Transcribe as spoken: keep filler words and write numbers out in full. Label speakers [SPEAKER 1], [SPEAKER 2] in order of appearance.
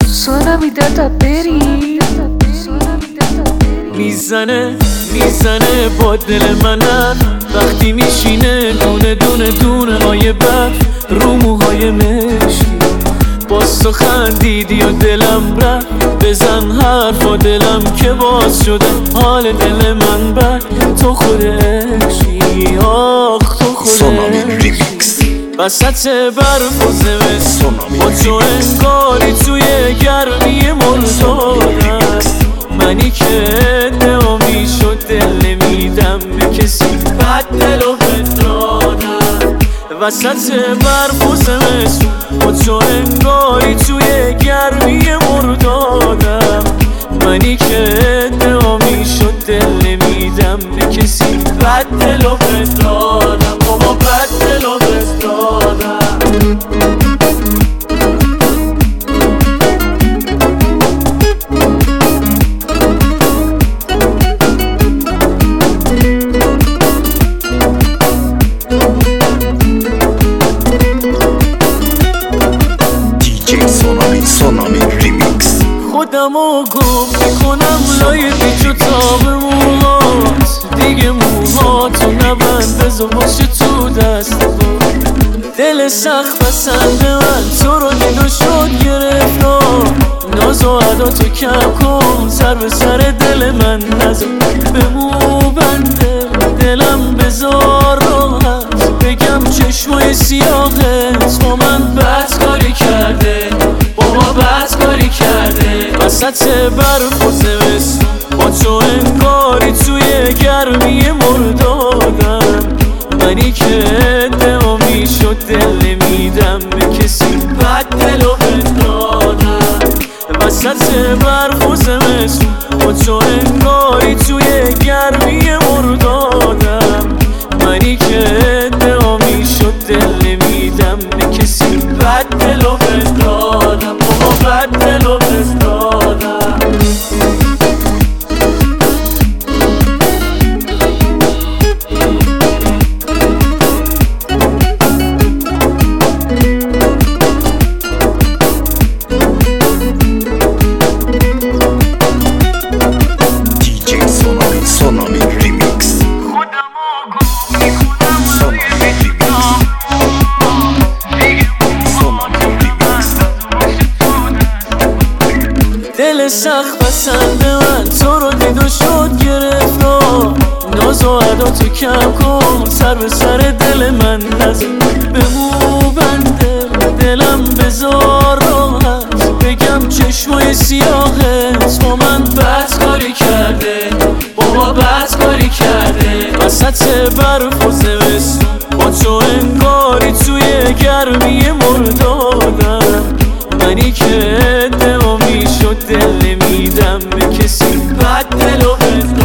[SPEAKER 1] سونامی دادا بری
[SPEAKER 2] میزنه میزنه با دل منم وقتی میشینه دونه دونه دونه های بر رو موهای مشکی. باز تو خندیدی و دلم رفت، بزن حرفا دلم که باز شده حال دل من بر تو خود عشقی. آخ تو خود عشقی وسط برف و زمستون با تو انگاری توی گرمی مردادم. منی که دعا شد دل نمیدم به کسی بد دل و بدادم. وسط برف و زمستون با تو انگاری توی گرمی مردادم. منی که دعا شد دل نمیدم به کسی بد دل و بدادم. بابا بد دل و بدادم. خودمو گم میکنم لای پیچ و تاب موهات، دیگه موهاتو نبند بزا باشه تو دست با. دل سخت بسنده من تو رو دید و شد گرفتار. ناز و عداتو کم کن سر به سر دل من نزار. به مو بنده دلم بزار راحت، بگم چشمای سیاهت با من بد کاری کرده. بابا بد کاری کرده. وسط برف و زمستون با تو انگاری توی گرمی مردادم. منی که دعا میشد دل نمیدم به کسی بد دل و بدادم. وسط برف و زمستون با تو انگاری توی گرمی مردادم. منی که دعا میشد دل نمیدم به کسی بد دل و بدادم. بابا بد دل و بدادم. دل سخت بسنده من تو رو دید و شد گرفتار. ناز و عداتو کم کن سر به سر دل من نزار. به مو بنده دلم بزار راحت، بگم چشمای سیاهت با من بد کاری کرده. بابا بد کاری کرده. وسط برف و زمستون با تو انگاری توی گرمی مردادم. منی که دعا میشد دل نمیدم به کسی بد دل و